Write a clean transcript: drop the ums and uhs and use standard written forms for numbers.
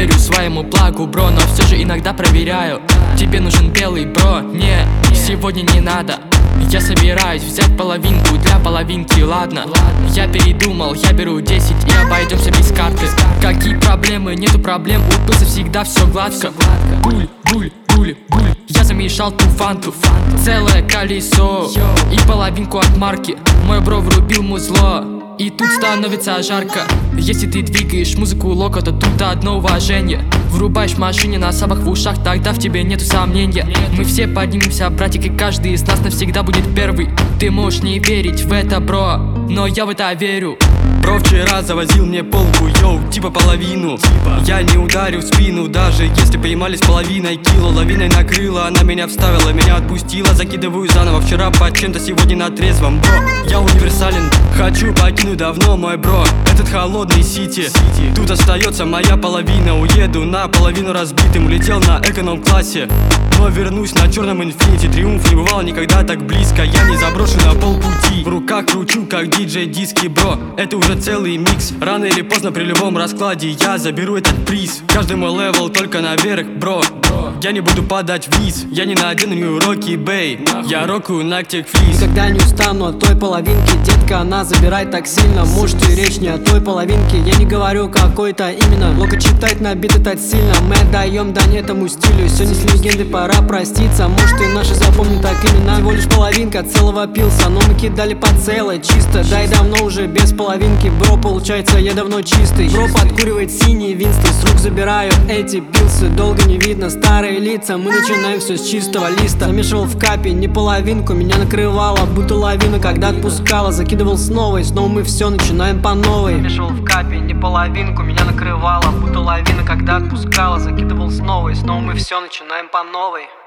верю своему благу, бро, но все же иногда проверяю. Тебе нужен белый, бро, не, сегодня не надо. Я собираюсь взять половинку для половинки, ладно. Я передумал, я беру 10 и обойдемся без карты. Какие проблемы, нету проблем, упылся всегда все гладко. Буль, буль, буль, буль, я замешал ту фанту. Целое колесо и половинку от марки. Мой бро врубил музло, и тут становится жарко. Если ты двигаешь музыку локо, то тут одно уважение. Врубаешь в машине на самых в ушах, тогда в тебе нету сомнения. Мы все поднимемся, братик, и каждый из нас навсегда будет первый. Ты можешь не верить в это, бро, но я в это верю. Бро вчера завозил мне полку, йоу, типа половину. Я не ударил в спину, даже если поймались половиной кило. Лавиной накрыла, она меня вставила, меня отпустила. Закидываю заново, вчера под чем-то, сегодня на трезвом, бро. Я универсален, хочу покинуть давно, мой бро, этот холодный сити. Тут остается моя половина, уеду наполовину разбитым. Улетел на эконом-классе, но вернусь на черном инфинити. Триумф не бывал никогда так близко, я не заброшу на полпути. В руках кручу, как диджей диски, бро, это уже целый микс. Рано или поздно при любом раскладе я заберу этот приз. Каждый мой левел только наверх, бро. Я не буду падать вниз, я не надену уроки, бей. Я рокаю Nactic Freeze. Никогда не устану от той половинки, детка, она забирает так сильно. Может и речь не о той половинке, я не говорю какой-то именно. Лока читать на биты так сильно, мы отдаем дань этому стилю. Сегодня с легендой пора проститься, может и наши запомнят так именно. Всего лишь половинка целого пилса, но мы кидали по целой чисто. Да и давно уже без половинки, бро, получается я давно чистый. Бро подкуривает синие винсты, с рук забираю эти пилсы. Долго не видно старые лица, мы начинаем все с чистого листа. Замешивал в капе не половинку, меня накрывало будто лавина, когда отпускала. Закидывал снова, и снова мы все начинаем по новой. Замешивал в капе не половинку, меня накрывало будто лавина, когда отпускала. Закидывал снова, и снова мы все начинаем по новой.